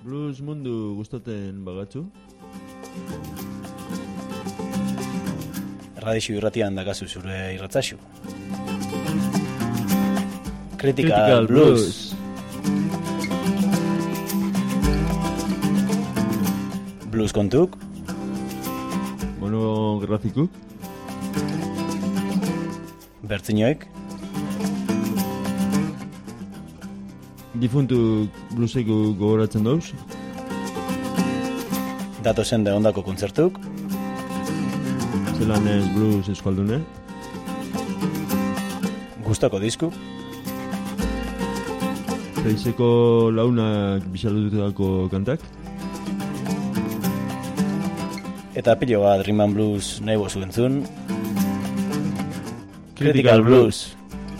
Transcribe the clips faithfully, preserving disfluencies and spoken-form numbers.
Blues mundu gustaten bagatzu? Radixu irratian dakazu zure irratzaxu. Critical, Critical Blues. Blues kontuk. Monografikuk. Bertzinoek. Difuntu blueseko gogoratzen dauz. Datozen de ondako kontzertuk. Zelan ez blues eskaldune. Gustako disku. Reizeko launak bisalututako kantak. Eta pilo bat Rhythm and Blues nahi bozu entzun. Critical Blues.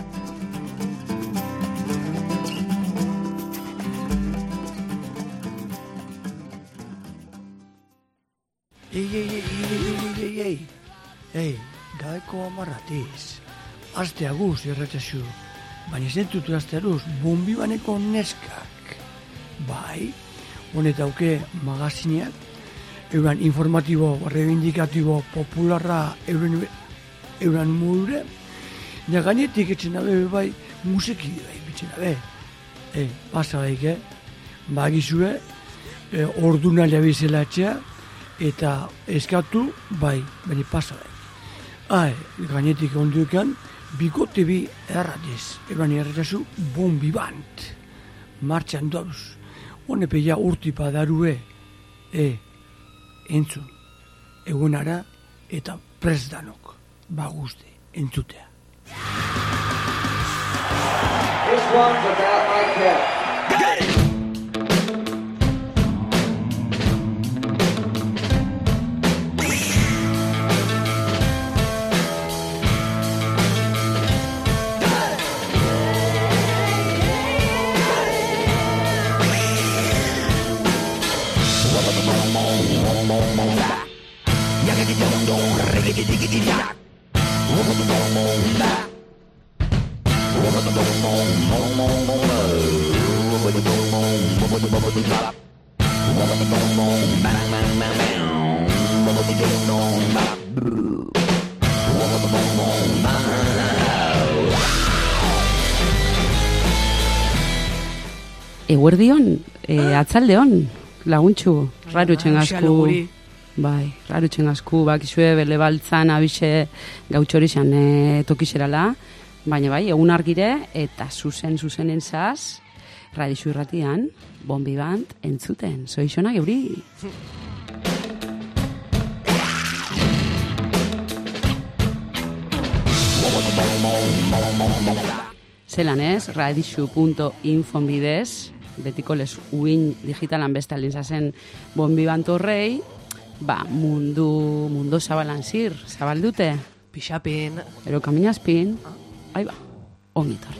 Ei, ei, ei, ei, ei, ei, ei, ei, gaeko amarratiz. Aste aguz erratxasu, baina ez dentutu aste aruz, bombi baneko neskak. Bai, honetauke magazineak, euran informatibo, reivindikatibo, popularra, euren, euran modure, ja gainetik etxen dabe, bai, musiki, bai, bitxen dabe. E, pasa daik, eh? Bagizue, e, orduna jabizela etxea, eta eskatu, bai, baina pasa daik. Ai, gainetik onduekan, bikote bi erratiz, eban erratazu bombi bant. Martxan dauz, honepeia urtipa darue, e, entzun, egunara eta presdanok, baguzte, entzutea. This one's about my cat. Eguerdion, e, atzaldeon, laguntxu, raru txengazku. Bai, raru txengazku, bakizue bele baltzan abixe gautxorixan e, tokixerala, baina bai, egun argire, eta zuzen zuzenen zaz, radixu irratian, bombi bant, entzuten, zoixonak euri. Zelan ez, radixu punto info bidez, betiko les uin digitalan beste alintzazen bombi bantorrei, ba, mundu, mundu zabalan zir, zabaldute. Pixapin. Ero kaminazpin, ahi ba, ongitorri.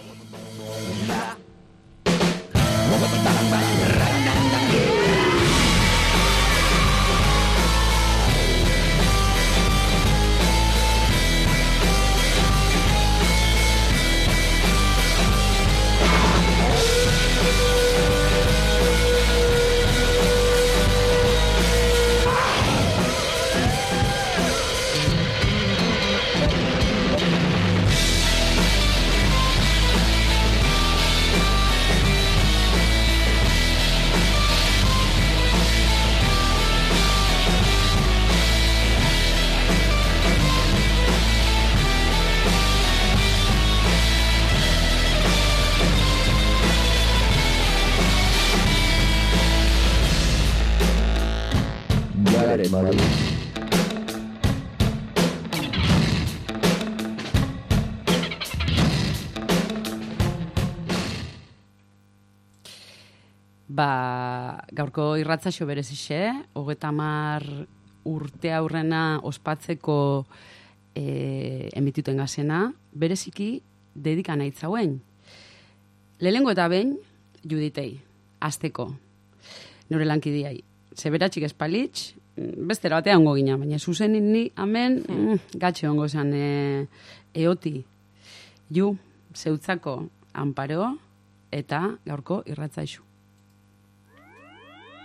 Ba, gaurko irratzaxo berezixe, hogeta hamar urte aurrena ospatzeko e, emituten gazena, bereziki dedikan aitzauen. Lehengo eta behin, Juditei, azteko, nore lankidiai. Zeberatxik espalitx, bestera batea ongo gina, baina zuzen ni hemen mm, gatxe ongo zen e, eoti. Ju, zeutzako Amparo eta gaurko irratzaixu.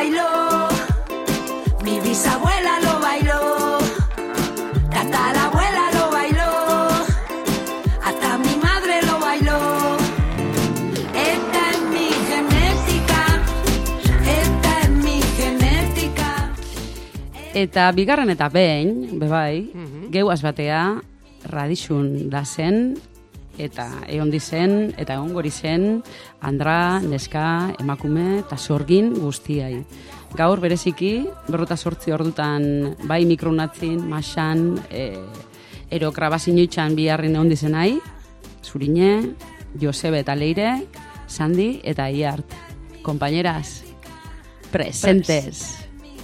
bailó, mi bisabuela lo bailó, tatarabuela lo bailó, hasta mi madre lo bailó. Esta es mi genética, esta es mi genética. Eta bigarren eta behin, bebai, mm-hmm. geuaz batea, radixun da zen, eta egon dizen, eta egon gori zen, andra, neska, emakume, eta sorgin guztiai. Gaur bereziki, berrota sortzi ordutan, bai mikronatzin, masan, e, ero krabazinoitxan biharrin egon dizen nahi, Zurine, Josebe eta Leire, Sandi eta Iart. Compañeras, presentes.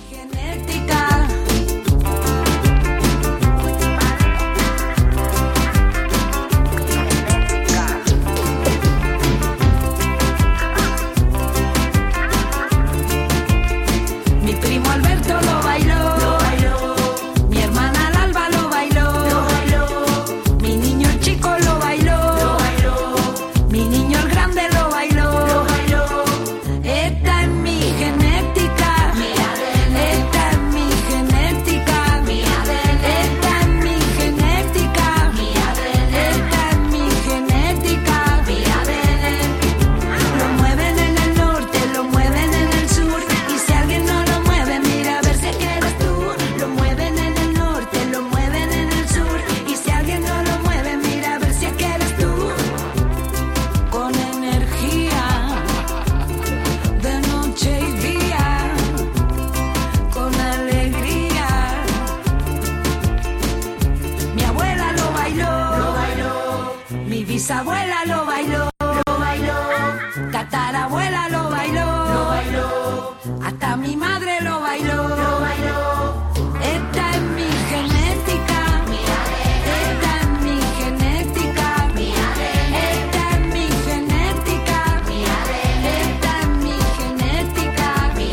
Bisabuela lo bailó, lo bailó, tatarabuela lo bailó, lo bailó, hasta mi madre lo bailó, lo bailó. Esta es mi genética, esta es mi genética, esta es mi genética, esta es mi genética, mi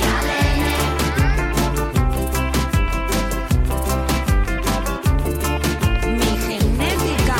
genética.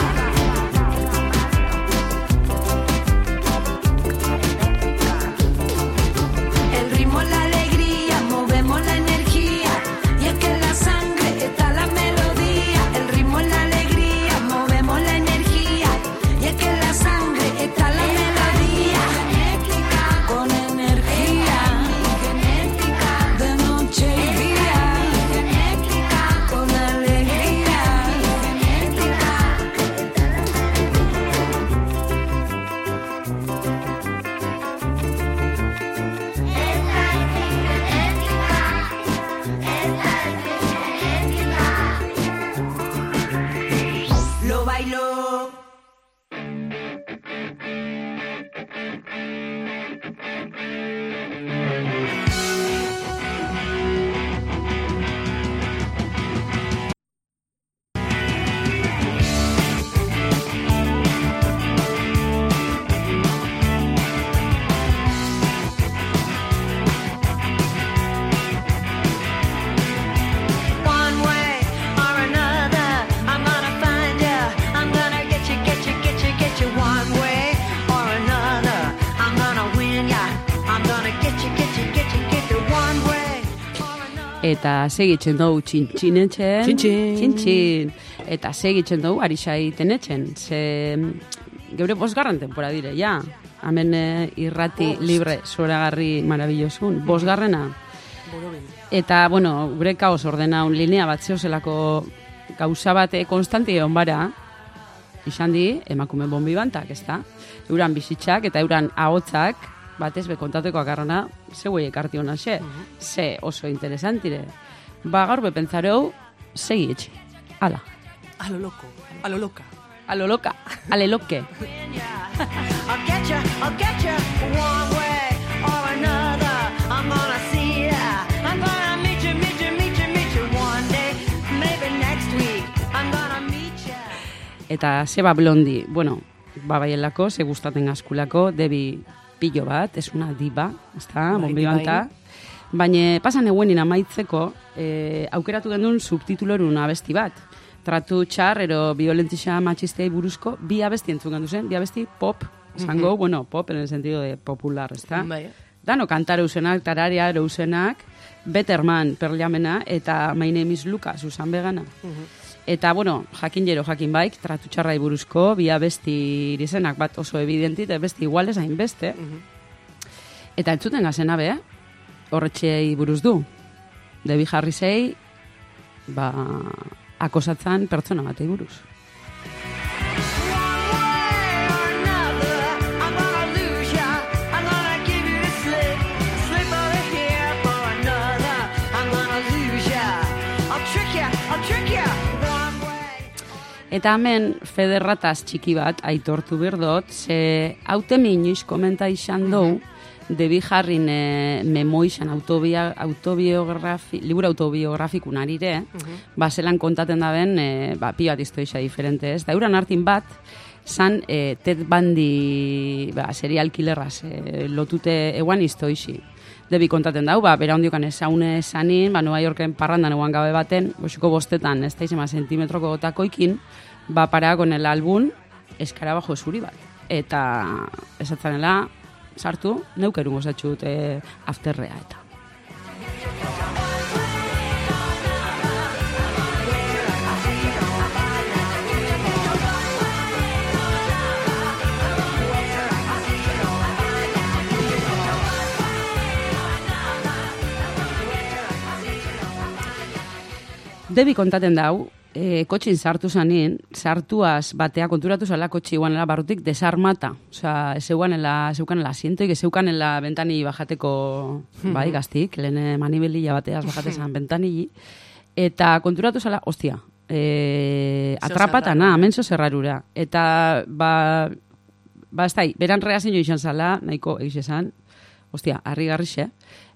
Eta segitzen dugu txintxinetxen. Txintxin. Txintxin. Eta segitzen dugu arisai tenetxen. Ze geure bosgarren tempora dire, ja. Hemen eh, irrati Bost. Libre zoragarri marabillosun. Bosgarrena. Eta, bueno, gure kaos ordena un linea bat zeozelako gauza bate konstanti egon bara. Izan di, emakume bombi bantak, ez da? Euran bizitzak eta euran ahotzak batez be kontateko akarrona, ze guai ekarti hona xe, uh-huh. ze oso interesantire. Ba, gaur bepentzareu, segi etxe. Ala. A lo loco, a lo loca. A lo loca, ale loque. I'll get you, I'll get you one way or another. I'm gonna see ya. I'm gonna meet you, meet you, meet you, meet you one day. Maybe next week. I'm gonna meet ya. Eta Seba Blondi, bueno, babaielako, ze gustaten askulako, Debi pillo bat, ez una diva, ezta, bombi banta. Baina pasan eguenin amaitzeko, eh, aukeratu gendun subtitulorun abesti bat. Tratu txar, ero violentisa matxistei buruzko, bi abesti entzun gendu zen, bi abesti pop, zango, mm-hmm. bueno, pop en el sentido de popular, ezta? Bai. dano kantar eusenak, tararia eusenak, Betterman perliamena, eta My Name is Luca, Susan Begana. Eta, bueno, jakin jero jakin baik, tratu txarrai buruzko, bia besti izenak bat oso evidentit, besti iguales hain beste. Eta entzuten gazena be, horretxei buruz du. Debbie Harrisei, ba, akosatzen pertsona batei buruz. Eta hemen federrataz txiki bat aitortu berdot, ze haute inoiz komenta izan dou, Debbie Harrin e, memoizan autobia, autobiografi, liburu autobiografikun arire, uh -huh. ba, zelan kontaten da ben, e, ba, pio bat iztoixa diferente ez. Da euran hartin bat, zan e, Ted Bundy ba, serial killerraz e, lotute eguan iztoixi. Debi kontaten dau, ba, bera ondiokan ezaune esanin, ba, Nueva Yorken parrandan eguan gabe baten, goxuko bostetan, ez da izema sentimetroko gotakoikin, ba, paragon el album eskarabajo esuri bat. Eta esatzanela, sartu, neukerun gozatxut e, afterrea eta. Debi kontaten dau, e, kotxin sartu zanin, sartuaz batea konturatu zala kotxi iguanela barrutik desarmata. Osa, zeuganela, zeukanela asientoik, zeukanela bentani bajateko, bai, gaztik, lehen manibelilla bateaz bajatezan bentani, eta konturatu zala, ostia, e, atrapatana, amenzo zerrarura. Eta, ba, ba, ez da, beran reazin jo izan zala, nahiko egizezan, ostia, harri garrixe,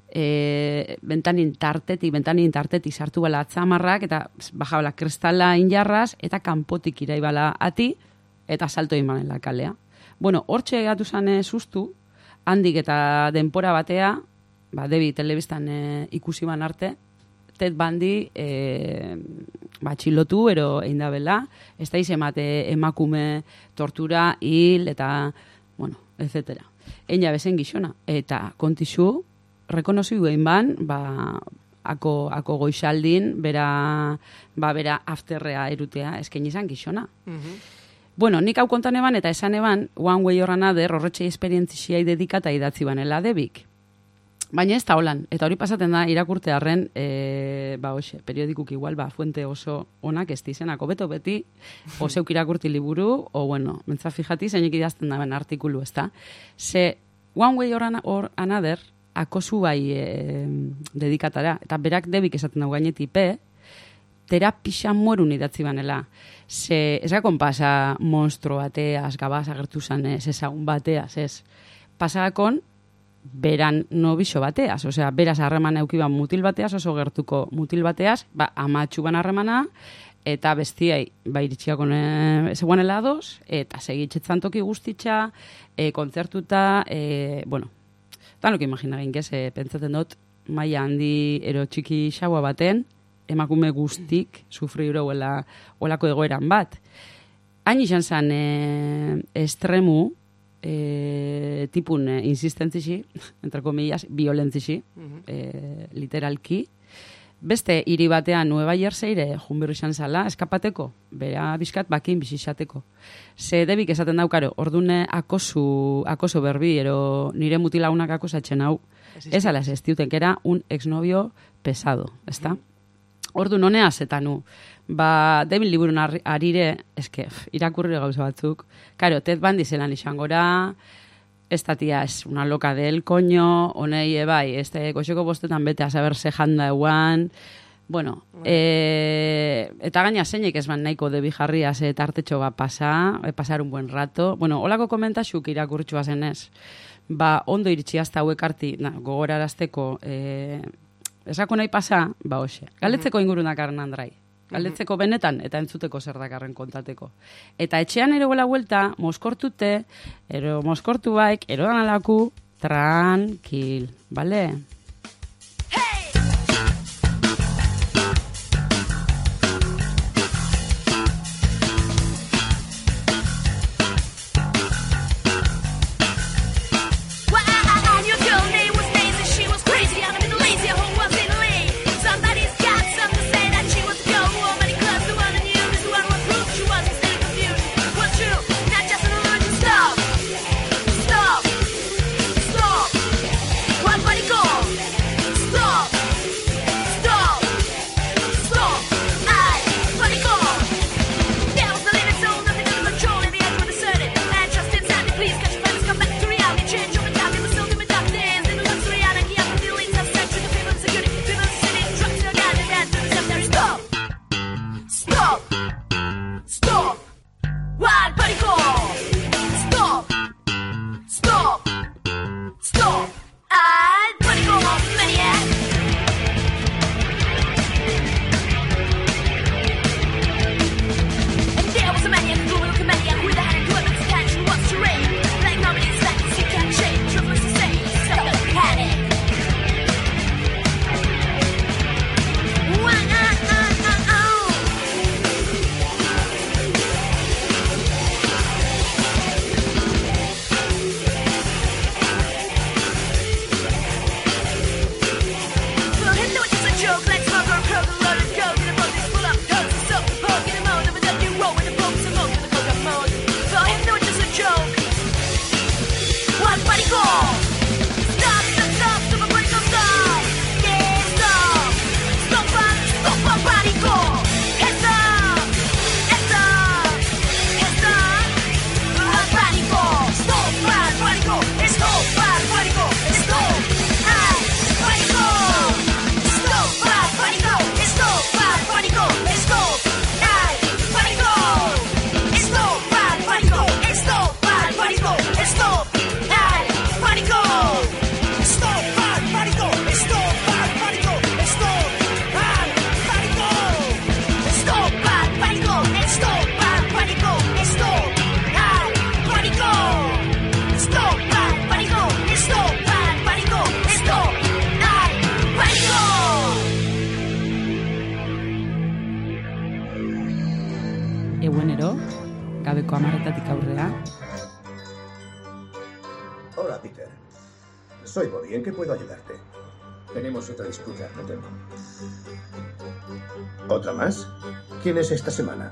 E, bentanin tartetik, bentanin tartetik sartu bala atzamarrak, eta bajabala kristala injarraz, eta kanpotik iraibala ati, eta salto inbanela kalea. Bueno, hortxe egatu zane sustu, handik eta denpora batea, ba, Debi telebistan e, ikusi ban arte, Ted Bundy e, ba, txilotu, ero egin da bela, ez da izemate emakume tortura, hil, eta, bueno, etcétera. Eina bezen gixona, eta kontixu, rekonoziu egin ban, ba, ako, ako goixaldin, bera, ba, bera afterrea erutea, esken izan gixona. Uh-huh. Bueno, nik hau kontan eban, eta esan eban, One Way or Another, horretxe esperientziai dedikata idatzi banela Debik. Baina ez da holan, eta hori pasaten da, irakurtearren, e, ba, hoxe, periodikuk igual, ba, fuente oso onak ez dizenako, beto beti, oseuk irakurti liburu, o, bueno, mentza fijati, zeinek idazten da ben artikulu, ez da. Ze, One Way or, an or Another, akosu bai e, dedikatara, eta berak Debik esaten dago gainetipe, terapixan morun idatzi banela. Ze, ez gakon pasa monstro bateaz, gabaz agertu zanez, ezagun bateaz, ez. Pasakon, beran nobixo bateaz, osea, beraz harreman eukiban mutil bateaz, oso gertuko mutil bateaz, ba, amatxu ban harremana, eta bestiai, ba, iritxiakon e, zegoen heladoz, eta segitxetzan toki guztitxa, e, kontzertuta, e, bueno, tanok imaginagin gez, e, pentsaten dut, maia handi ero txiki xaua baten, emakume guztik sufri urauela olako egoeran bat. Hain izan zen e, estremu, e, tipun e, insistentzisi, entre comillas, violentzisi, uh-huh. e, literalki, beste hiri batean Nueva Jerseyre junberru izan zala, eskapateko, bera bizkat bakin bizixateko. Ze Debik esaten daukaro, ordune akosu, akoso berbi, ero nire mutilaunak akosatzen hau, ez ala ez diuten, kera un exnovio pesado, ezta? Ordu noneaz eta nu, ba, Debil liburun arire, eske, irakurri gauza batzuk, karo, Ted Bundy zelan izan gora, esta tía es una loca del coño, honei, bai, este goxoko bostetan bete a saber se janda eguan, bueno, bueno. E, eta gaina zeinek ez ban nahiko Debi jarria ze tartetxo bat pasa, e, pasar un buen rato, bueno, holako komentaxuk irakurtxua zenez, ba, ondo iritsi hasta hauek arti, na, gogorarazteko, e, esako nahi pasa, ba, hoxe, galetzeko ingurunak Arnandrai. Galdetzeko benetan, eta entzuteko zer dakarren kontateko. Eta etxean ere gola huelta, moskortute, ero moskortu baik, ero danalaku, tranquil, bale? Well, your girl name was duenero, gabeko hamarretatik aurrea. Hola, Peter. Soy Bobby. ¿En qué puedo ayudarte? Tenemos otra disputa, no temo. ¿Otra más? ¿Quién es esta semana?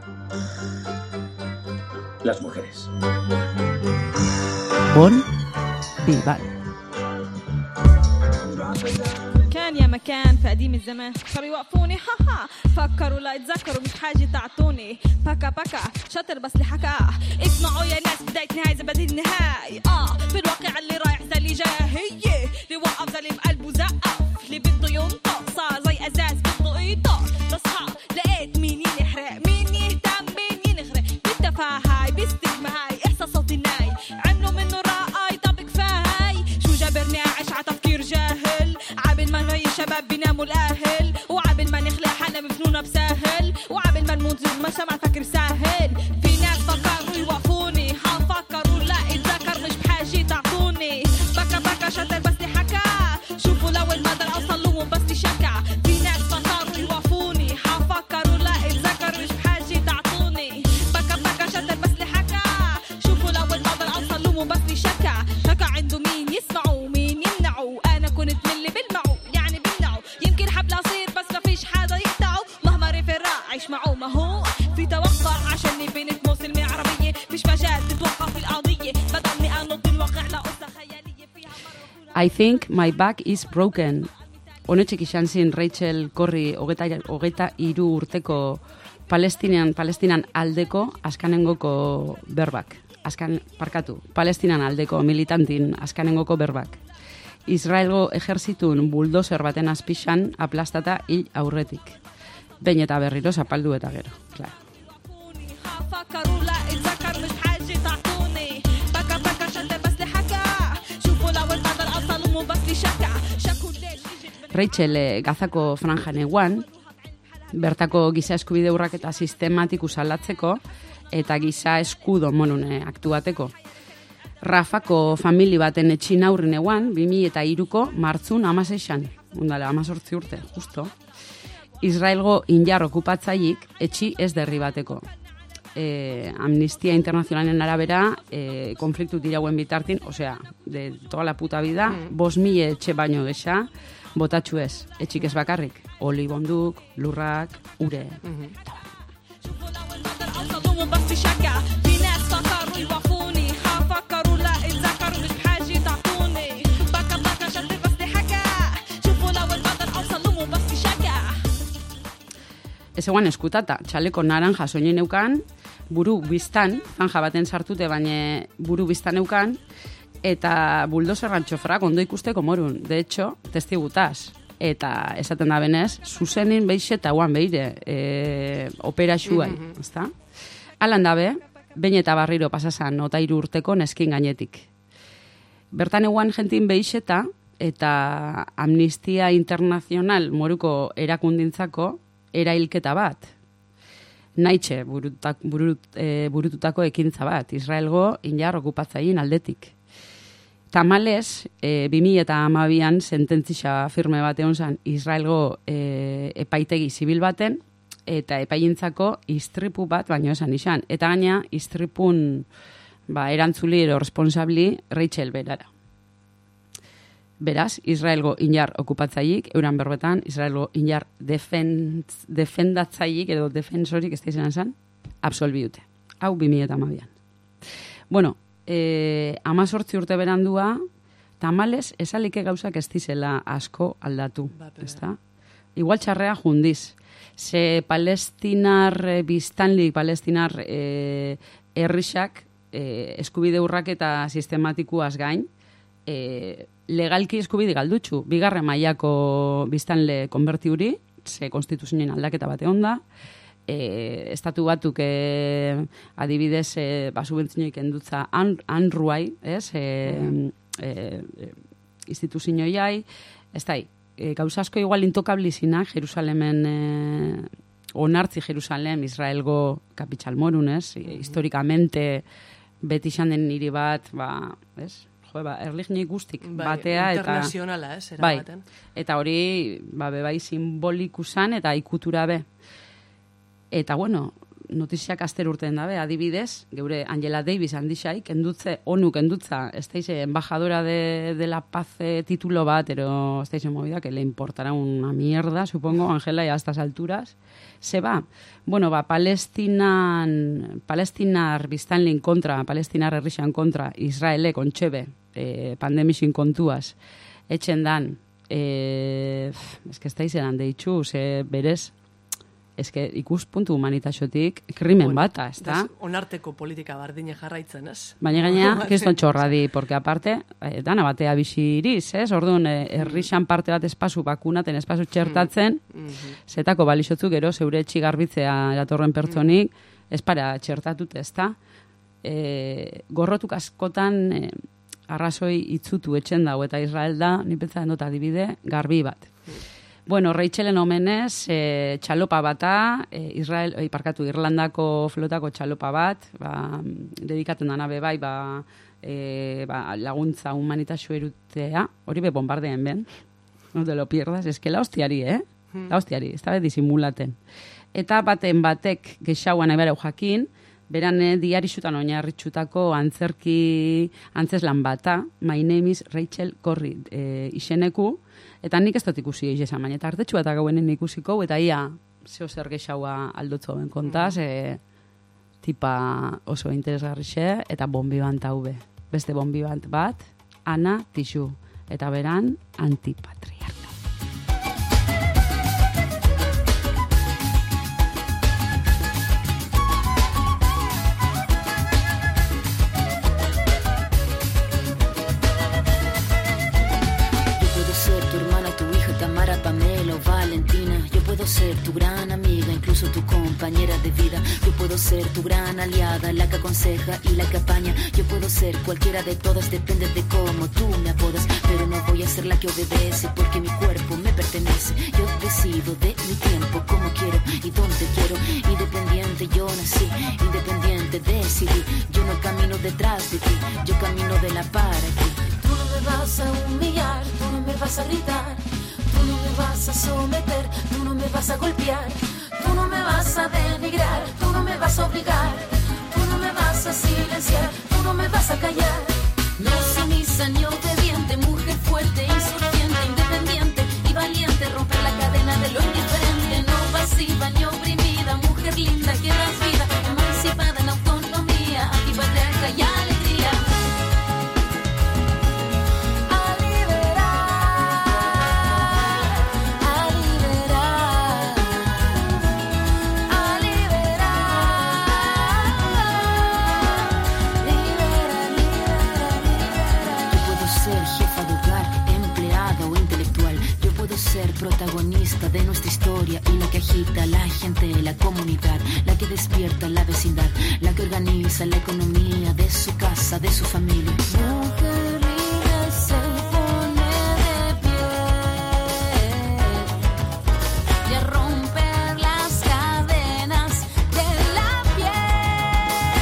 Las mujeres. Bon Bilbao. كان يا مكان في قديم الزمان فكروا يوقفوني ها ها فكروا لا يتذكروا مش حاجة تعطوني باكا باكا شاطر بس لحكا اسمعوا يا ناس بداية نهاية زبادي النهاية اه في الواقع اللي رايح زي اللي جاي هي اللي وقف زي اللي بقلبه زقف اللي بده ينطق صار زي ازاز بده يطق بصحى لقيت مين ينحرق مين يهتم مين ينغرق بالتفاهة باستجمة هاي احساسات الناي عملوا منه رأي طب كفاية شو جابرني اعيش على تفكير جاهل عابل ما هي شباب بيناموا الاهل وعابل ما نخلق حالنا بفنونا بساهل وعابل ما نموت ما شمع فكر ساهل في ناس فكروا يوقفوني حفكروا لا اتذكر مش بحاجة تعطوني بكا بكا شاطر بس لحكا شوفوا لو المدى اوصل لهم بس لشكا في ناس فكروا يوقفوني حفكروا لا اتذكر مش بحاجة تعطوني بكا بكا شاطر بس لحكا شوفوا لو المدى اوصل لهم بس لشكا شكا عنده مين يسمعوا مين يمنعوا انا كنت من اللي بلمعوا يعني بمنعوا يمكن حبل اصير بس ما فيش حدا يقطعوا مهما رفراع عيش معه ما هو في توقع عشان بنت مسلمة عربية فيش مجال تتوقف القضية بدلني انط الواقع لقصة خيالية فيها I think my back is broken. Honetxek izan zin Rachel Corrie hogeta, hogeta iru urteko Palestinan, Palestinan aldeko askanengoko berbak. Askan, parkatu, Palestinan aldeko militantin askanengoko berbak. Israelgo ejerzitun buldozer baten azpixan aplastata hil aurretik. Behin eta berriro zapaldu eta gero, klar. فكروا لا اتذكر مش حاجة تعطوني بكا بكا شاطر بس لحكا شوفوا لو المدى اوصل لهم بس لشكا شكوا ليش Rachel eh, Gazako franjan eguan, bertako giza eskubide urraketa sistematiku salatzeko eta giza eskudo monune aktuateko. Rafako famili baten etxin aurrin eguan, bi mila eta hiruko martzun amaseixan, undala amazortzi urte, justo. Israelgo injar okupatzaik etxi ez derribateko. Eh, Amnistia Internacionalen arabera eh, konfliktu dirauen bitartin, osea, de toda la puta vida, mm. bos mila etxe baino gesa, botatxu ez, etxik ez bakarrik, olibonduk, lurrak, ure. Mm-hmm. شوفوا لو المدى اوصل لهم بس لشكا في ناس فكروا يوقفوني حفكروا لا اتذكروا مش بحاجة تعطوني بكا بكا شاطر بس لحكا شوفوا لو المدى اوصل لهم بس لشكا Ez eguan eskutata, txaleko naranja soinen eukan, buru biztan, zanja baten sartute, baina buru biztan eukan, eta buldozerran txofrak ondo ikusteko morun. De hecho, testigutaz. Eta esaten da benez, zuzenin behixe eta guan behire e, opera xuai, mm-hmm. ezta? Alan dabe, behin eta barriro pasasan otairu urteko neskin gainetik. Bertan eguan jentin behixeta eta Amnistia Internacional moruko erakundintzako erailketa bat. Naitxe burutak, burut, e, burututako ekintza bat, Israelgo injar okupatzaien aldetik. Tamalez, e, bi mila eta hamabian sententzia firme bat egon zen Israelgo e, epaitegi zibil baten, eta epaientzako istripu bat baino esan izan. Eta gaina, istripun ba, erantzuli ero responsabli Rachel berara. Beraz, Israelgo injar okupatzaiik, euran berbetan, Israelgo injar defenz, defendatzaiik edo defensorik ez da izan zen, absolbiute. Hau bi mila eta hamabian. Bueno, eh, amazortzi urte berandua, tamalez, esalike gauzak ez dizela asko aldatu. Ezta? Igual txarrea jundiz. Ze palestinar, biztanlik palestinar eh, herrixak eh, eskubide urraketa sistematikuaz gain, eh, legalki eskubide galdutxu. Bigarren mailako biztanle konbertiuri, ze konstituzioen aldaketa bate onda, e, estatu batuk e, adibidez e, basubentzinoik endutza an, anruai, ez, e, e, e, instituzioiai, ez da, e, gauza asko igual intokablizinak Jerusalemen, e, onartzi Jerusalem, Israelgo kapitxalmorun, ez, e, historikamente beti izan den niri bat, ba, ez, jo, ba, erlijni guztik bai, batea eta internazionala, ez, era bai, baten. eta hori ba, bebai simboliku zan eta ikutura be. Eta bueno, notiziak aster urten dabe, adibidez, geure Angela Davis handixai, kendutze, onu kendutza, ez daize, embajadora de, de la paz eh, titulo bat, ero ez daize movida, que le importará una mierda, supongo, Angela, y a estas alturas, se va. Bueno, ba, Palestinan, Palestinar biztanlin kontra, Palestinar herrixan kontra, Israele kontxebe, eh, pandemixin kontuaz, etxen dan, eh, ez que ez daizeran deitxu, ze berez, ez que ikuspuntu humanitaxotik krimen bueno, bata, ez da? Onarteko politika bardine jarraitzen, ez? Baina gaina, keston txorra di, porque aparte, eh, dana batea bisiriz, ez? Orduan, eh, herrixan parte bat espazu bakunaten, espazu txertatzen, mm-hmm. zetako balixotzu gero, zeure etxigarbitzea eratorren pertsonik, ez para txertatut, ez da? Eh, gorrotuk askotan, eh, arrazoi itzutu etxen dago, eta Israel da, nipetza dut adibide, garbi bat. Bueno, Rachelen omenez, e, txalopa bata, e, Israel, oi, parkatu, Irlandako flotako txalopa bat, ba, dedikaten dana be bai, ba, e, ba, laguntza humanitaxo erutea, hori be bombardeen ben, no te lo pierdas, es que la hostiari, eh? La hostiari, ez da be disimulaten. Eta baten batek gexauan ebereu jakin, beran eh, diarixutan oinarritxutako antzerki, antzeslan bata, My Name is Rachel Corrie e, izeneku, eta nik ez dut ikusi egizan, baina eta artetxu eta gauen ikusiko, eta ia zeo zer gexaua aldotzo ben kontaz, e, tipa oso interesgarri xe, eta bombi bant hau be. Beste bombi bant bat, Ana Tixu, eta beran antipatriarka. Ser tu gran amiga, incluso tu compañera de vida. Yo puedo ser tu gran aliada, la que aconseja y la que apaña. Yo puedo ser cualquiera de todas, depende de cómo tú me apodas. Pero no voy a ser la que obedece, porque mi cuerpo me pertenece. Yo decido de mi tiempo, como quiero y donde quiero. Independiente yo nací, independiente decidí. Yo no camino detrás de ti, yo camino de la para ti. Tú no me vas a humillar, tú no me vas a gritar. Tú no me vas a someter, tú no me vas a golpear, tú no me vas a denigrar, tú no me vas a obligar, tú no me vas a silenciar, tú no me vas a callar. No sumisa ni obediente, mujer fuerte, insurgente, independiente y valiente, romper la cadena de lo indiferente, no pasiva ni oprimida, mujer linda que das vida, emancipada en autonomía, antipatriarca y alegría. Protagonista de nuestra historia y la que agita a la gente, la comunidad, la que despierta la vecindad, la que organiza la economía de su casa, de su familia. Mujer libre se pone de pie y a romper las cadenas de la piel.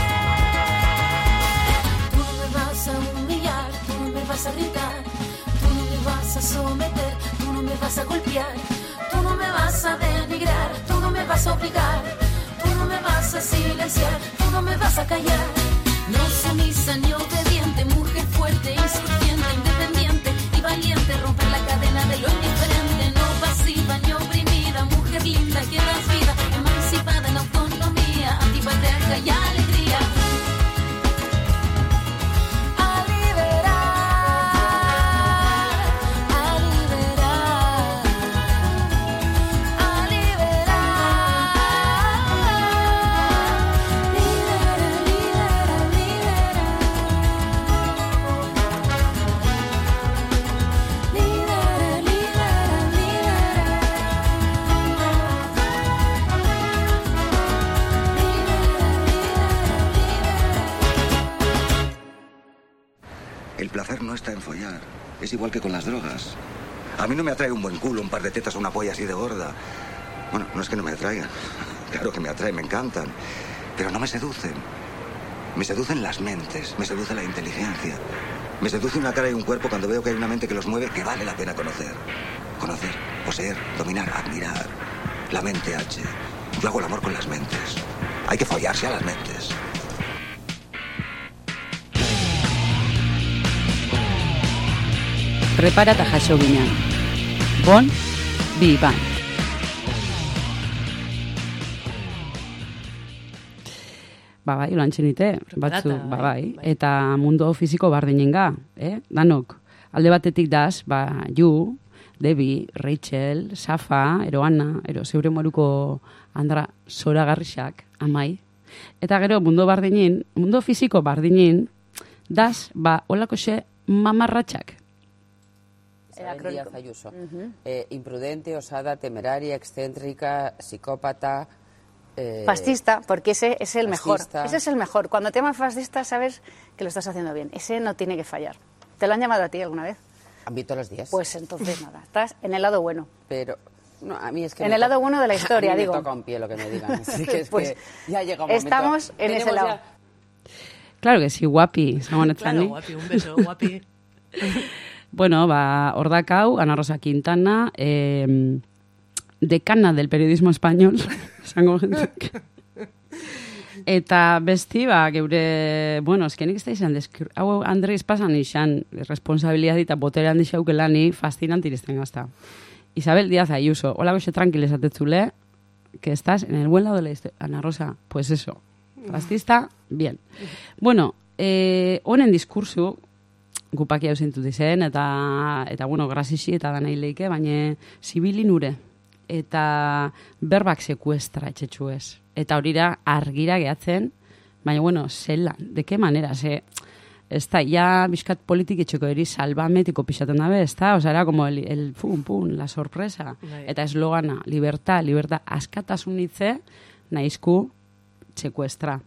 Tú no me vas a humillar, tú no me vas a gritar, tú no me vas a someter, tú no me vas a golpear, tú no me vas a denigrar, tú no me vas a obligar, tú no me vas a silenciar, tú no me vas a callar. No sumisa ni obediente, mujer fuerte, insurgente, independiente y valiente, romper la cadena de lo indiferente, no pasiva ni oprimida, mujer linda que das vida, emancipada en autonomía, antipatriarca y alegría. El placer no está en follar. Es igual que con las drogas. A mí no me atrae un buen culo, un par de tetas o una polla así de gorda. Bueno, no es que no me atraigan. Claro que me atraen, me encantan. Pero no me seducen. Me seducen las mentes, me seduce la inteligencia. Me seduce una cara y un cuerpo cuando veo que hay una mente que los mueve que vale la pena conocer. Conocer, poseer, dominar, admirar. La mente H. Yo hago el amor con las mentes. Hay que follarse a las mentes. Prepara eta jaso ginean. Bon, bi, ban. Ba bai, lantxenite, batzu, ba bai. Eta mundu fiziko bardinenga, eh? Danok. Alde batetik daz, ba, Ju, Debbie, Rachel, Safa, ero Ana, ero zeure moruko Andra zoragarrixak, amai. Eta gero mundu bardinin, mundu fiziko bardinin, daz, ba, holako xe mamarratxak. Isabel Díaz Ayuso. Uh-huh. eh, imprudente, osada, temeraria, excéntrica, psicópata... Eh, fascista, porque ese es el fascista. mejor. Ese es el mejor. Cuando te llaman fascista, sabes que lo estás haciendo bien. Ese no tiene que fallar. ¿Te lo han llamado a ti alguna vez? A mí todos los días. Pues entonces nada, estás en el lado bueno. Pero... No, a mí es que en el lado bueno de la historia, a mí digo. me toca un pie lo que me digan. Así que es pues que ya llega un momento. Estamos en ese lado. Ya... Claro que sí, guapi. Claro, guapi, un beso, guapi. Bueno, ba, hor dakau, Ana Rosa Quintana, eh, decana del periodismo español, esango gentuk. Eta besti, ba, geure, bueno, eskenik ez da izan, deskri... hau Andres pasan izan, responsabilidad eta botere handi xaukelani, fascinanti iristen gazta. Isabel Díaz Ayuso, hola goxe tranquiles atetzule, que estás en el buen lado de la historia. Ana Rosa, pues eso, fascista, bien. Bueno, eh, honen diskursu, gupakia eusintu dizen, eta, eta bueno, grazixi eta danai leike, baina zibilin ure. Eta berbak sekuestra etxetxu ez. Eta horira argira gehatzen, baina bueno, zelan, de ke manera, ze, ez da, ya bizkat politik etxeko eri salvametiko pixaten dabe, ez da, oza, era como el, el pum, pum, la sorpresa. Right. Eta eslogana, libertad, libertad, askatasun hitze, nahizku sekuestra.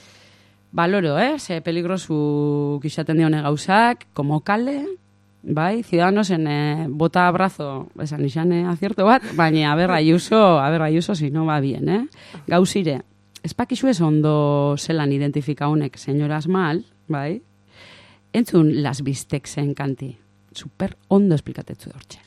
Baloro, eh? Ze peligrosu kixaten dione gauzak, como kale, bai, Ciudadanosen eh, bota abrazo, esan izan eh, acierto bat, baina, a ber, Ayuso, a ber, Ayuso, si no va bien, eh? Gauzire, espakizu ez ondo zelan identifika honek señoras mal, bai? Entzun las bistexen kanti, super ondo esplikatetzu dortxe.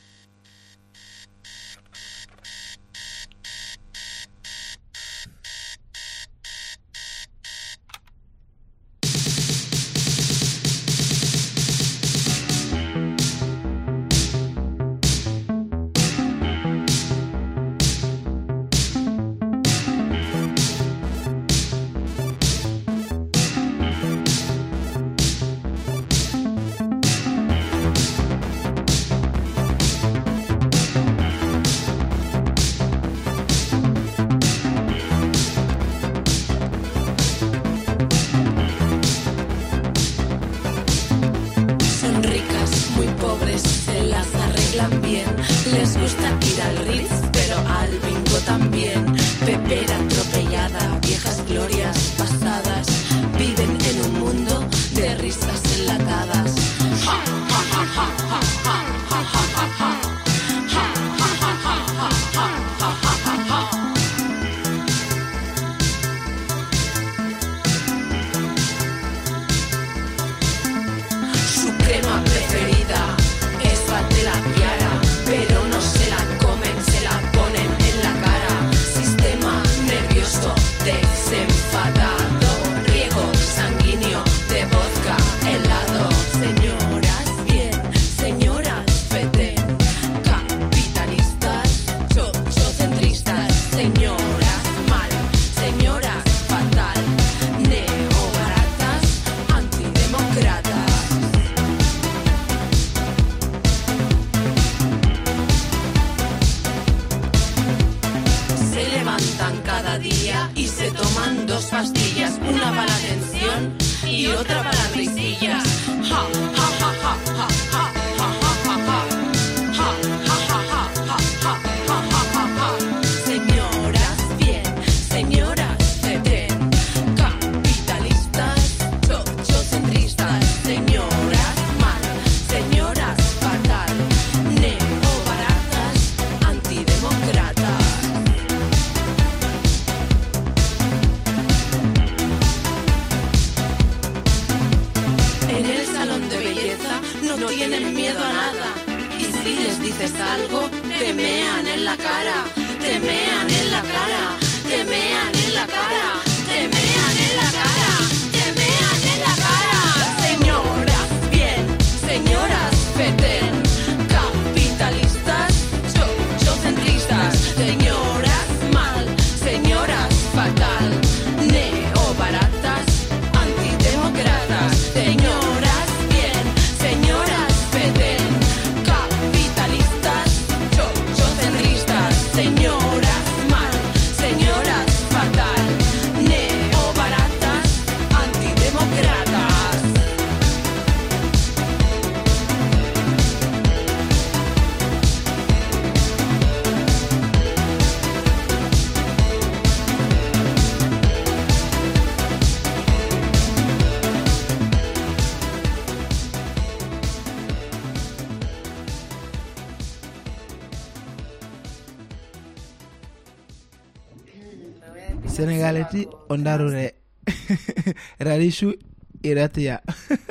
Te mean en la cara, te mean en la cara, te Senegaletik ondarure. Erradizu iratia.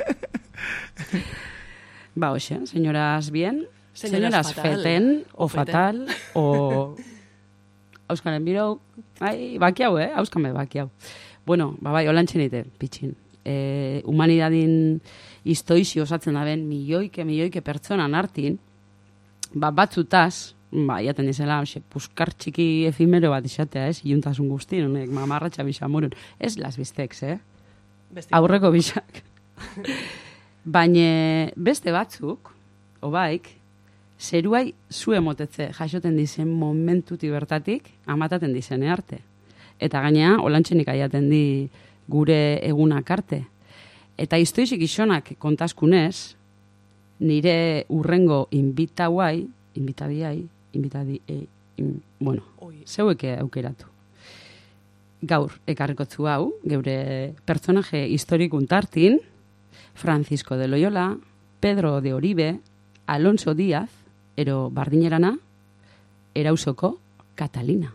Ba, oxe, señoras bien, Señoras señoras fatal. feten, o O feten. fatal, o... Auskaren biro, ai, baki hau, eh? Auskame baki hau. Bueno, ba, bai, holan txenite, pitxin. E, humanidadin istoizi osatzen daben milioike, milioike pertsonan hartin, ba, batzutaz, ba, iaten dizela, oxe, puskar txiki efimero bat izatea, ez? Iuntasun guztien, honek, mamarratxa bisamorun. Ez las bistex, eh? Beste. Aurreko bisak. Baina beste batzuk, obaik, zeruai zu emotetze jasoten dizen momentutik bertatik, amataten dizene arte. Eta gainea, olantxenik aiaten di gure egunak arte. Eta iztoizik isonak kontaskunez, nire urrengo inbitauai, inbitadiai, inbitadi, e, in, bueno, zeueke aukeratu. Gaur, ekarrikotzu hau, geure pertsonaje historikun tartin, Francisco de Loyola, Pedro de Oribe, Alonso Díaz, ero bardinerana, erausoko Catalina.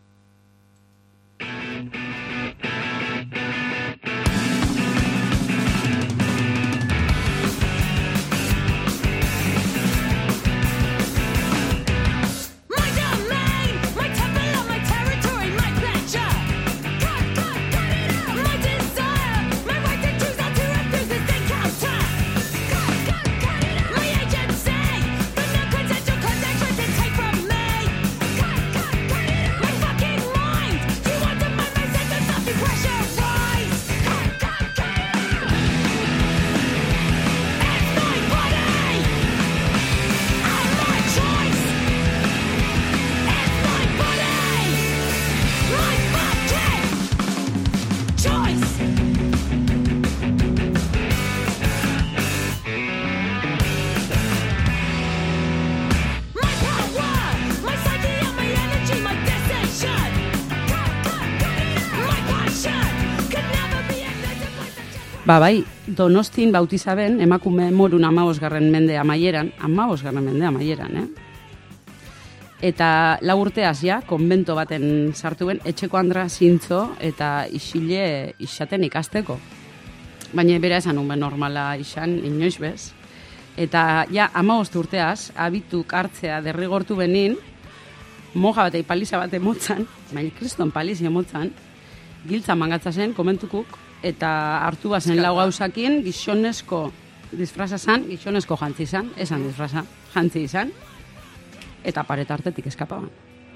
Ba, bai, Donostin bautizaben emakume morun amabosgarren mende amaieran, amabosgarren mende amaieran, eh? Eta lau urteaz ja, konbento baten sartuen, etxeko andra zintzo eta isile isaten ikasteko. Baina bera esan unben normala isan, inoiz bez. Eta ja, amabost urteaz, abituk hartzea derrigortu benin, moja bate paliza bate motzan, baina kriston palizia motzan, giltza mangatza zen, komentukuk, eta hartu bazen lau gauzakin, gizonezko disfraza zan, gizonezko jantzi zan, esan disfraza, jantzi izan, eta paret artetik eskapaban.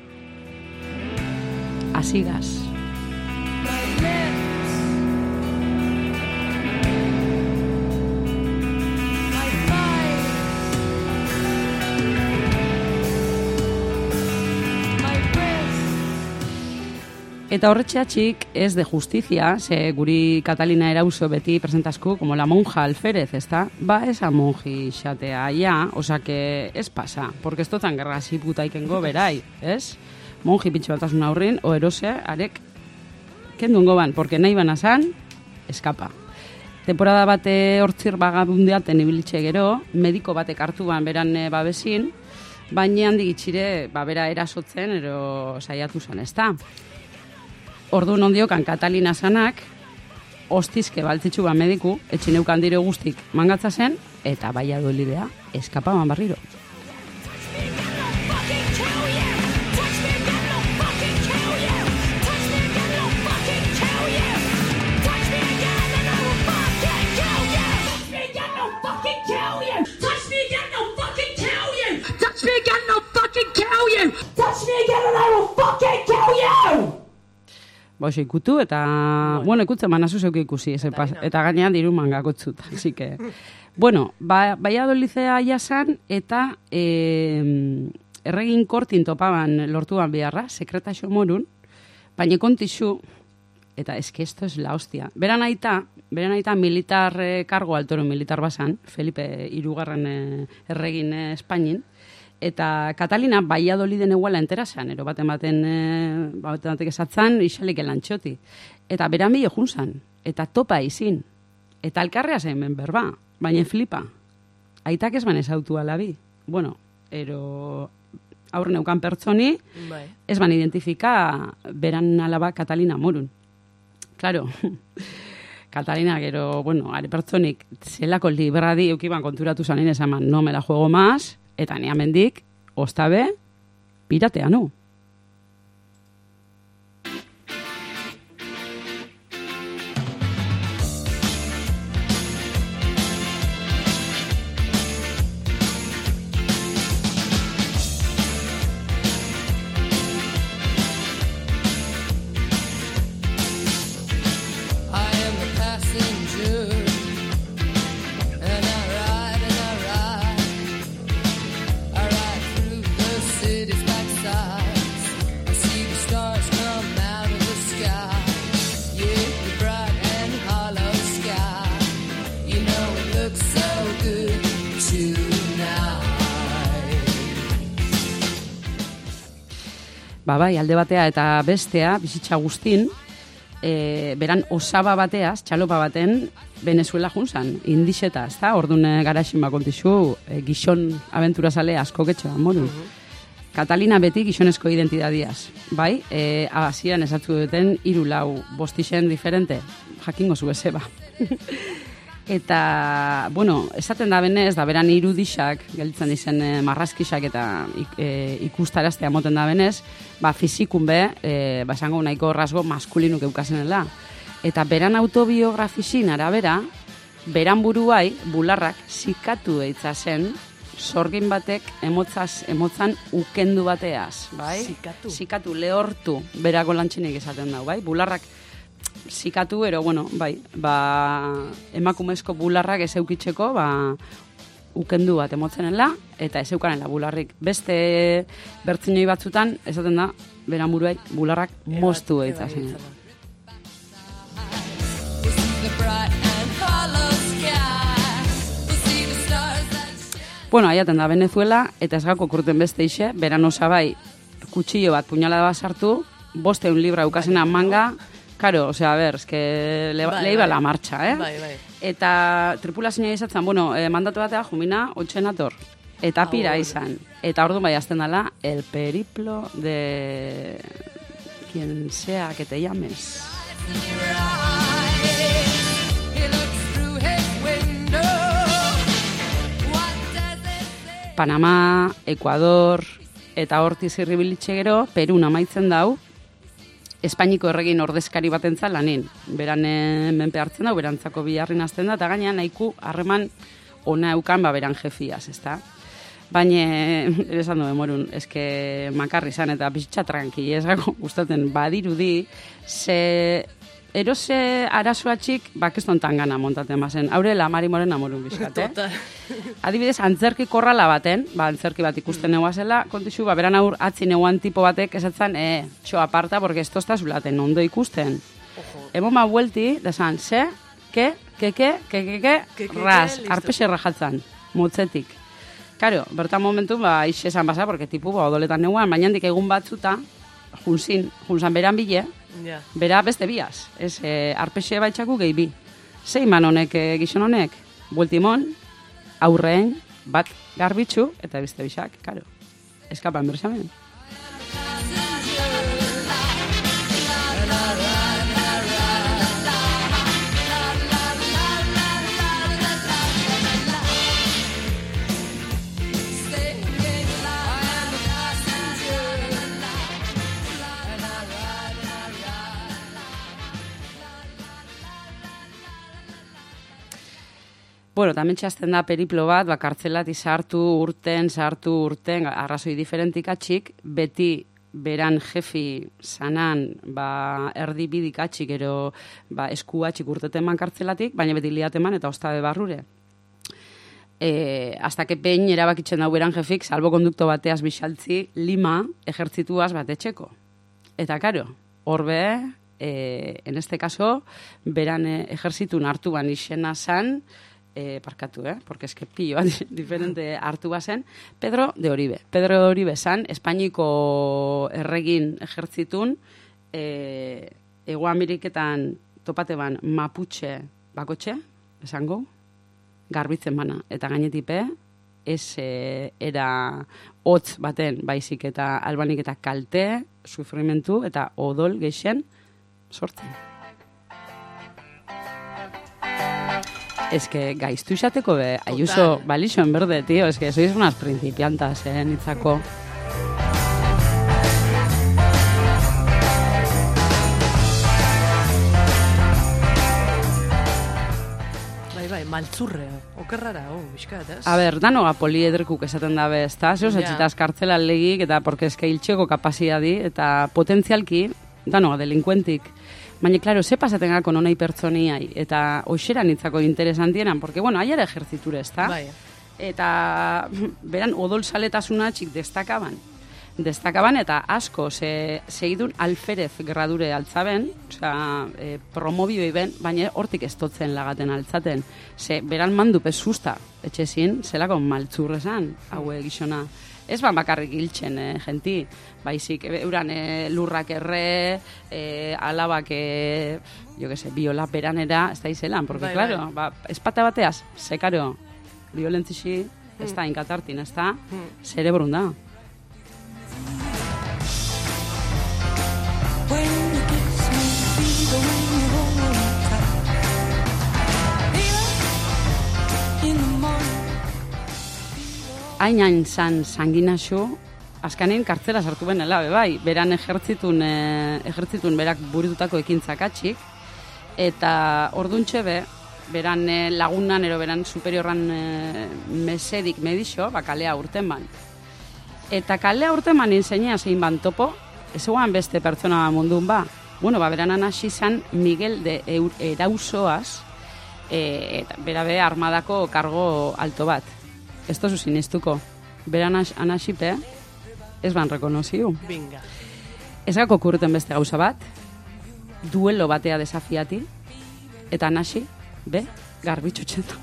Asigaz. Eta horretxeatxik ez de justizia, ze guri Catalina erauso beti presentazku, como la monja alférez, ezta? Ba, esa monji xatea, ja, osa que ez pasa, porque ez totan gerra ziputaikengo berai, ez? Monji pintxe baltasun aurrin, o erose, arek, kendungo ban, porque nahi banazan, eskapa. Temporada bate hortzir bagabundeaten ibilitxe gero, mediko batek hartu ban beran e, babesin, baina handik itxire, ba, bera erasotzen, ero saiatu zan, ezta? Ordu nondiokan Catalina zanak, ostizke baltzitzu ba mediku, etxineukan dire guztik mangatza zen, eta Valladolidea eskapaban barriro. Ba, oso ikutu, eta, bueno, ikutzen manazu zeuk ikusi, eta gainean diru mangakotzut, así que, bueno, ba, Valladolidea jasan, eta e, erregin kortin topaban lortuan beharra, sekretaxo morun, baina kontixu, eta eske esto es la hostia. Beran aita, beran aita militar, eh, kargo altoro militar basan, Felipe hirugarren eh, erregin eh, Espainin, eta Catalina Valladoliden eguala entera zean, ero baten baten, e, baten batek esatzen, isalik elantxoti. Eta beran bile junzan, eta topa izin, eta alkarrea zen ben berba, baina flipa. Aitak ez banez autu alabi. Bueno, ero aurren eukan pertsoni, Bai. ez ban identifika beran alaba Katalina Morun. Claro, Katalina, gero, bueno, are pertsonik zelako libradi eukiban konturatu zanin esaman, no me la juego más, eta ni amendik, ostabe, piratea nu. Ba, bai, alde batea eta bestea, bizitza guztin, e, beran osaba bateaz, txalopa baten, Venezuela junzan, indixeta, ez da? Orduan garaxin bakontizu, e, gixon abenturazale asko getxoa, moru. Katalina beti gixonezko identidadiaz, bai? E, abazian esatzu duten, hiru lau bostixen diferente, jakingo zu ezeba. Eta, bueno, esaten da benez, da beran irudixak, gelditzen dizen e, marrazkixak eta e, ikustaraztea moten da benez, ba, fizikun be, e, ba, esango nahiko rasgo maskulinuk eukazenela. Eta beran autobiografizin arabera, beran buruai, bularrak, zikatu eitza zen, sorgin batek emotzaz, emotzan ukendu bateaz, bai? Zikatu. Zikatu, lehortu, berako lantxinik esaten dau, bai? Bularrak, zikatu, ero, bueno, bai, ba, emakumezko bularrak ez eukitzeko, ba, ukendu bat emotzenela, eta ez eukanela bularrik. Beste bertzinoi batzutan, esaten da, beran buruai, bularrak moztu eitza zen. Bueno, aiaten da Venezuela, eta ez gako kurten beste ixe, beran osabai, kutsillo bat, puñalada bat sartu, bosteun libra eukasena manga, karo, osea, a ber, eske le, bai, le iba bai. la marcha, eh? Bai, bai. Eta tripulazioa izatzen, bueno, eh, mandatu batea, jumina, otxen ator. Eta pira Aur. izan. Eta orduan bai azten dela, el periplo de quien sea que te llames. Panama, Ecuador, eta hortiz irribilitxe gero, Perun amaitzen dau, Espainiko erregin ordezkari batentza lanin. Beran eh, menpe hartzen dau, berantzako biharrin azten da, eta gainean nahiko harreman ona eukan, ba, beran jefiaz, ezta? Baina, esan du, emorun, eske makarri izan eta bizitza tranqui, ez gako gustatzen badirudi, ze erose arazoatxik, bakeston tangana montaten bazen. Haure lamari moren amorun bizkat, eh? Total. Adibidez, antzerki korrala baten, ba, antzerki bat ikusten negoazela, kontixu, ba, beran aur atzi negoan tipo batek esatzen, e, txo aparta, porque esto está zulaten, ondo ikusten. Emon ma buelti, desan, ze, ke, ke, ke, ke, ke, ke, Ke, ke, ke, ras, listo. arpexe rajatzen, motzetik. Karo, bertan momentu, ba, ixe esan basa, porque tipu, ba, odoletan negoan, baina handik egun batzuta, junzin, junzan beran bile, Ja. bera beste biaz, ez, e, arpexe baitxaku gehi bi. Zein man honek, e, gizon honek, bueltimon, aurrein, bat garbitzu, eta beste bisak, karo, eskapan bersamen. Bueno, tamen txazten da periplo bat, ba, kartzelat izartu urten, sartu urten, arrazoi diferentik atxik, beti beran jefi zanan, ba, erdi bidik atxik, ero ba, esku atxik urteteman kartzelatik, baina beti liateman eta ostabe barrure. E, hasta que pein erabakitzen dau beran jefik, salbokondukto bateaz bixaltzi, lima ejertzituaz bat etxeko. Eta karo, horbe, e, en este caso, beran e, ejerzitun hartu ban izena zan, E, parkatu, eh? Porque es que pillo diferente hartu bazen, Pedro de Oribe. Pedro de Oribe zan, Espainiko erregin ejertzitun, e, Ego Ameriketan topate ban Mapuche bakotxe, esango, garbitzen bana. Eta gainetipe, ez e, era hotz baten baizik eta albanik eta kalte, sufrimentu eta odol geixen sortzen. Es que gaiztu izateko be, Ayuso, balixo en verde, tío, es que sois unas principiantas, eh, nitzako. Bai, bai, maltzurre, okerrara, oh, bizkat, ez? A ber, danoga poliedrikuk esaten dabe, ez da? Zeus, Ja. etxitaz kartzela legik, eta porque eske hiltzeko kapazidadi, eta potentzialki, danoga delinkuentik. Baina, klaro, ze pasaten gako nonei pertsoniai, eta hoxeran nitzako interesantienan, porque, bueno, aiara ejertziture, ez da? Bai. Eta, beran, odol saletasuna txik destakaban. Destakaban eta asko, ze, zeidun alferez gradure altzaben, osea, e, promobioi ben, baina hortik estotzen lagaten altzaten. Ze, beran mandupe susta, etxezin, zelako maltzurrezan, haue gizona. Ez ban bakarrik hiltzen, eh, genti, baizik, euran e, lurrak erre, e, alabak, e, jo que se, biola peranera, ez da izelan, porque, Bai, claro, bai. ba, espata bateaz, sekaro, violentzisi, ez da, inkatartin, ez da, zerebrun da. Hain hain zan sanguinaxu, azkanein kartzela sartu benela, be bai, beran ejertzitun, e, ejertzitun berak buritutako ekintzak atxik, eta orduntxe be, beran e, lagunan, ero beran superiorran e, mesedik medixo, ba, kalea urten ban. Eta kalea urten ban inzeinea zein ban topo, ez eguan beste pertsona mundun ba. Bueno, ba, beran anasi zan Miguel de Eur, Erauzoaz, e, eta berabe armadako kargo alto bat. Ez tozu sinistuko. Beran anasipe, ez ban rekonoziu. Binga. Ez gako kurten beste gauza bat, duelo batea desafiati, eta anasi, be, garbitxo txetu.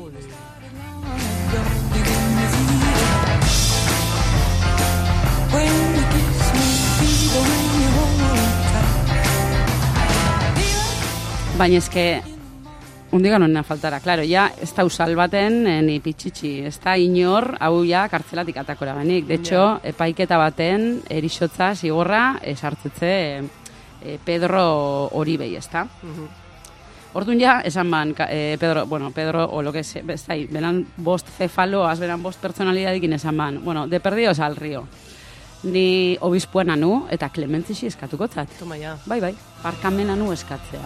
Baina eske, undigan honena faltara, claro, ja, ez da usal baten, eh, ni pitxitxi, ez da inor, hau ja, kartzelatik atakora benik. De hecho, Ja. epaiketa baten, erixotza, zigorra, esartzetze eh, Pedro Oribei, ez da? Orduan ja, esan ban, ka- eh, Pedro, bueno, Pedro, o lo que se, ez da, beran bost cefaloaz, beran bost personalidadikin esan ban, bueno, de perdidos al río. Ni obispoen anu, eta Clementzixi eskatuko zat. Toma ja. Bai, bai, parkamen anu eskatzea.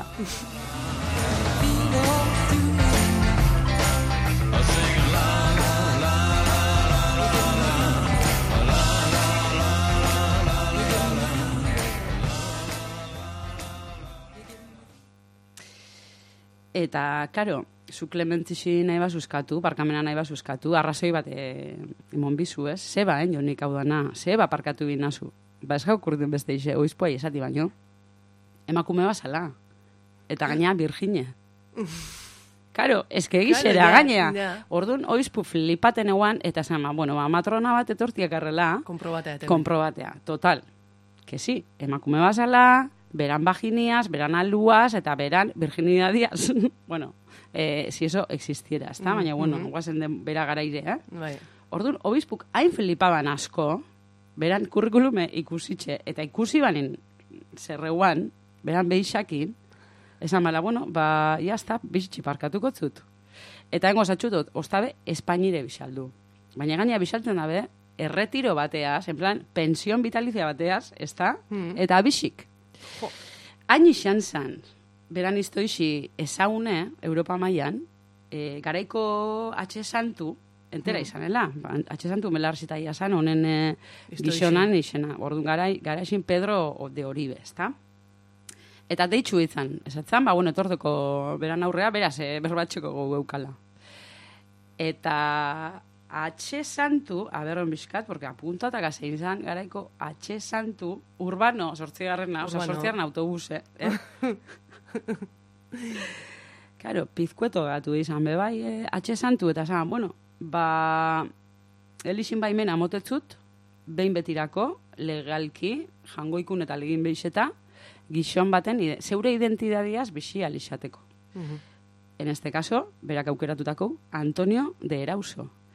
Eta, karo, zu Clementzixi nahi bazuzkatu, parkamena nahi bazuzkatu, arrazoi bat e, emon bizu, ez? Zeba, eh, jonik hau dana, zeba parkatu binazu. Ba, ez gau kurten beste ize, oizpoa esati baino. Emakume bazala. Eta gaina Virginia. Karo, eske egizera, Claro, ja, gainea. ja. Orduan, oizpu flipaten eguan, eta zama, bueno, ba, matrona bat etortiak arrela, Konprobatea. tebe. konprobatea, total. Que sí, emakume bazala, beran vaginiaz, beran aluaz, eta beran virginidadiaz. Bueno, eh, si eso existiera, ez da? Mhm, Baina, bueno, mhm. guazen den bera garaire, eh? Bai. Orduan, obispuk hain flipaban asko, beran kurrikulume ikusitxe, eta ikusi banen zerreuan, beran behixakin, esan bala, bueno, ba, jazta, bizitxi parkatuko zut. Eta hengo zatxutot, ostabe, Espainire bisaldu. Baina gaina bisaltzen dabe, erretiro bateaz, en plan, pension vitalizia bateaz, ez da? Mhm. Eta abixik. Hain izan zan, beran iztoixi ezaune, Europa mailan, e, garaiko atxe santu, entera Mm. izanela, atxe santu melarzita zan, honen e, Iztoixi. gizonan izena, orduan garai, garaixin Pedro de Oribe, ez da? Eta deitxu izan, esatzen, ba, bueno, etorteko beran aurrea, beraz, e, berbatxeko gogu eukala. Eta atxe santu, aberron bizkat, porque apuntatak azein zan, garaiko atxe santu, urbano, sortzigarrena, oza, Urbano. sortzigarren autobuse, eh? Claro, pizkueto gatu izan, bebai, eh, atxe santu, eta zan, bueno, ba, elixin baimena motetzut, behin betirako, legalki, jangoikun eta legin behixeta, gixon baten, ide, zeure identidadiaz bixi alixateko. Mhm. En este caso, berak aukeratutako, Antonio de Erauso.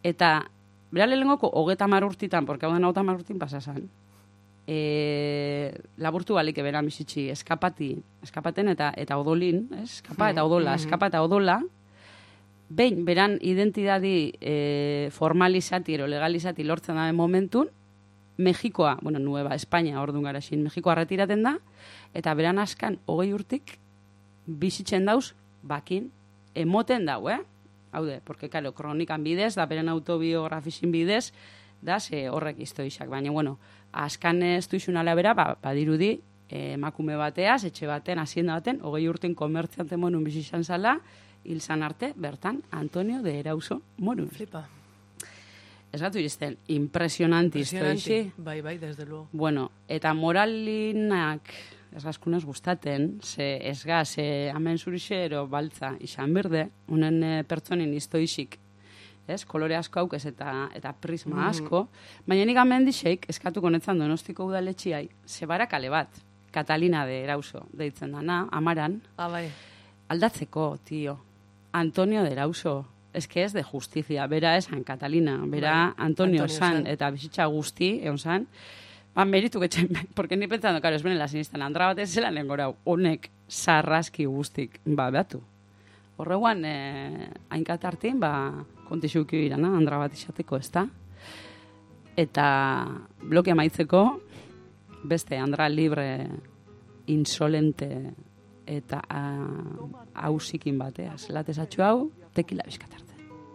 Eta, bera lehenengoko, hogeta mar urtitan, porque hau den hogeta mar urtin pasazan, e, laburtu balik eberan bizitzi, eskapati, eskapaten eta eta odolin, ez? Eskapa eta odola, eskapa eta odola, behin, beran identidadi e, formalizati, ero legalizati lortzen dabe momentun, Mexikoa, bueno, Nueva España, orduan gara xin, Mexikoa retiraten da, eta beran askan, hogei urtik, bizitzen dauz, bakin, emoten dau, eh? Haude, porque, karo, kronikan bidez, da beren autobiografizin bidez, da, ze horrek iztoizak, baina, bueno, askan ez duizun alabera, ba, badirudi, emakume bateaz, etxe baten, hazienda baten, hogei urten komertziante monun bizizan zala, hil zan arte, bertan, Antonio de Erauso monun. Flipa. Ez gatu iristen, impresionanti iztoizi. Bai, bai, desde luego. Bueno, eta moralinak, ez gaskunez gustaten, ze ez gaz, ze amen zurixero baltza izan berde, unen e, pertsonin iztoizik, ez, kolore asko aukez eta, eta prisma asko, mm. baina nik amen dixeik, eskatuko netzan Donostiko udaletxiai, zebara kale bat, Catalina de Erauso, deitzen dana, amaran, ah, bai. aldatzeko, tio, Antonio de Erauso, ez que ez de justizia, bera esan Catalina, bera bai. Antonio, Antonio san, san, eta bizitza guzti, egon san, ba, meritu getxen, porque ni pentsando, karo, ez benela sinistan, andra bat ez zelan engorau, honek sarraski guztik, ba, behatu. Horreguan, eh, hainkatartin, ba, kontixuki irana, andra bat izateko, ez da? Eta bloke maitzeko, beste, andra libre, insolente, eta hausikin bateaz, latezatxo hau, tequila bizkatarte.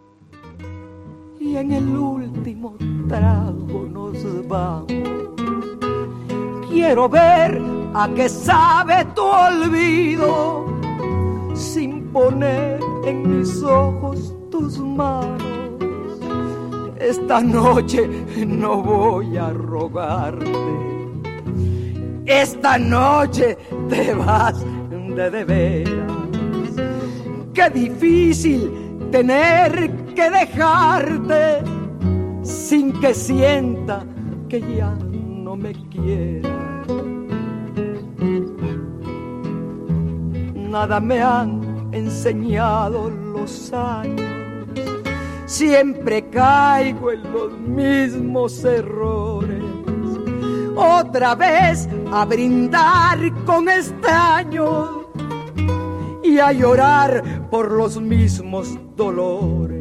Y en el último trago nos vamos. Quiero ver a qué sabe tu olvido, sin poner en mis ojos tus manos. Esta noche no voy a rogarte. Esta noche te vas de de veras. Qué difícil tener que dejarte sin que sienta que ya no me quieras. Nada me han enseñado los años, siempre caigo en los mismos errores. Otra vez a brindar con extraños y a llorar por los mismos dolores.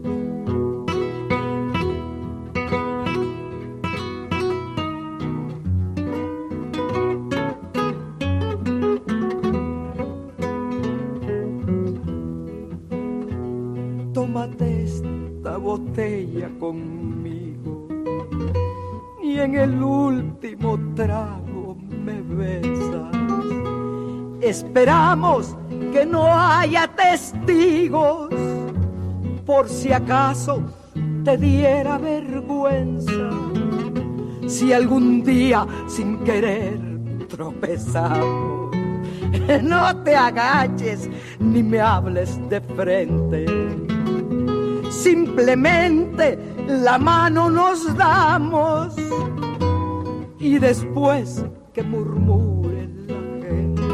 Tómate esta botella conmigo y en el último trago me besas. Esperamos que no haya testigos, por si acaso te diera vergüenza. Si algún día sin querer tropezamos, no te agaches ni me hables de frente. Simplemente la mano nos damos y después que murmure la gente.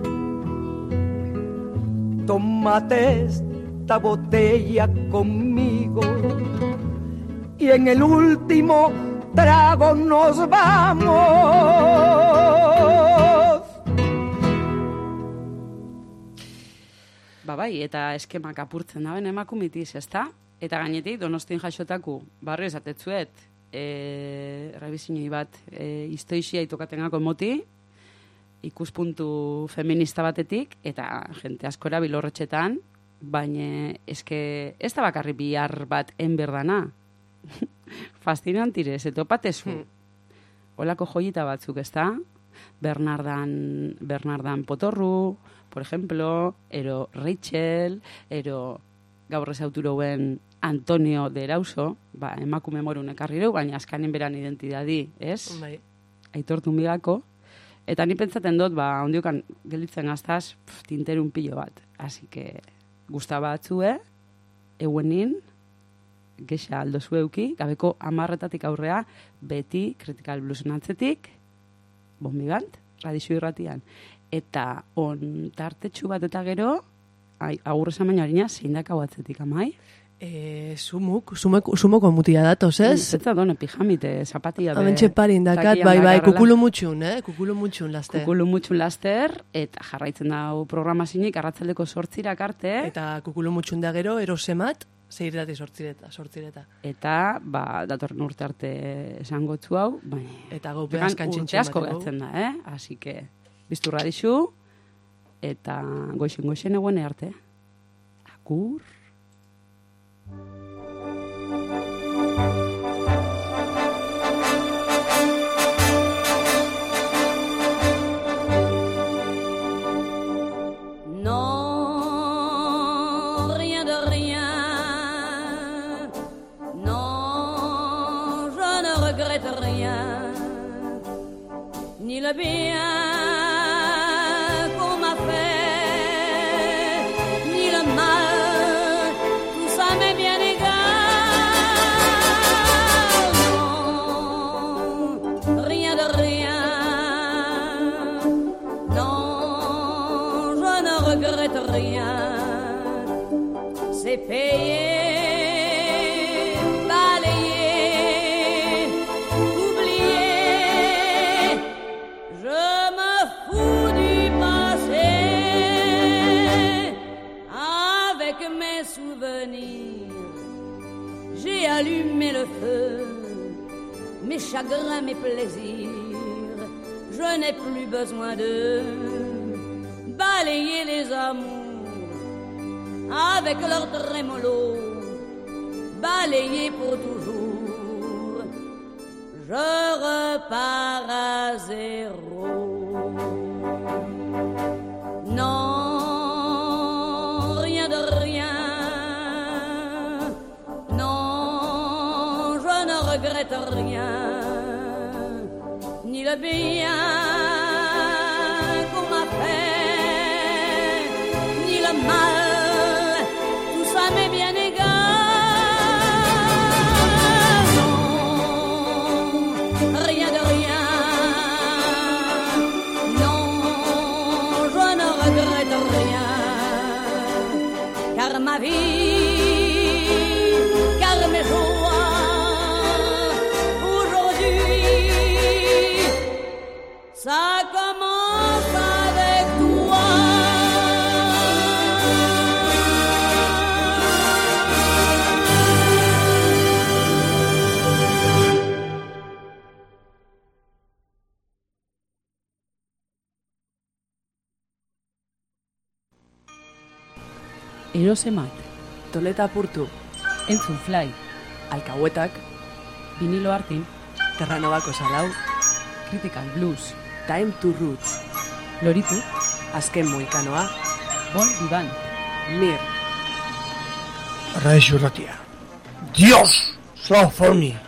Tómate esta botella conmigo y en el último trago nos vamos. Ba bai, eta eskemak apurtzen daben emakumitiz, ezta? Eta gainetik, Donostin jasotaku, barri esatetzuet, e, rebizinoi bat, e, iztoixia itokatengako moti, ikuspuntu feminista batetik, eta jente askora bilorretxetan, baina eske ez da bakarri bihar bat enberdana. Fascinantire, zetopatezu. Hmm. Olako joyita batzuk, ez da? Bernardan, Bernardan Potorru, por ejemplo, ero Rachel, ero gaur ezauturoen Antonio de Erauso, ba, emakume morun ekarrireu, baina askanen beran identidadi, ez? Bai. Aitortu migako. Eta ni pentsaten dut, ba, ondiokan gelitzen gaztaz, pf, tinterun pilo bat. Así que, guzta batzue, euenin, gexa aldo zueuki, gabeko amarretatik aurrea, beti, Critical Bluesen atzetik, bombigant, radizio irratian. Eta on tartetxu bat eta gero, agurrezan baina harina, zein dakau atzetik, amai? Eh, sumuk, sumuk, sumoko mutia datoz, ez? Ez da done pijamite, zapatia. Hementxe parin dakat, bai, bai, kukulu mutxun, eh? Kukulu mutxun laster. Kukulu mutxun laster, eta jarraitzen dau programazinik arratzaldeko sortzirak arte. Eta kukulu mutxun da gero, erosemat, zeirati sortzireta, sortzireta. Eta, ba, datorren urte arte esangotzu hau, bai. Eta gaupe askantxintxen urte asko gatzen da, eh? Así que, bizturra dixu, eta goixen-goixen eguen arte. Agur. Non, rien de rien. Non, je ne regrette rien. Ni le bien qu'on m'a fait, ni le mal, tout ça m'est bien égal. Non, rien de rien. Non, je ne regrette rien. C'est payé, balayé, oublié. Je me fous du passé. Avec mes souvenirs, j'ai allumé le feu. Mes chagrins, mes plaisirs, je n'ai plus besoin de balayer les amours avec leur trémolo, balayer pour toujours. Je repars à zéro. Non, rien de rien. Non, je ne regrette rien, ni le bien qu'on m'a fait, ni le mal. Tout ça m'est bien égal. Non, rien de rien. Non, je ne regrette rien, car ma vie, car mes joies, aujourd'hui, ça commence avec toi. Erosemat, Toleta apurtu, Entzun Fly, Alkahuetak, Vinilo Artin, Terranobako Salau, Critical Blues, Time to Roots, Loritu, Azken Moikanoa, Bon Vivant, Mir, Radio Ratia. Dios, Sofoni.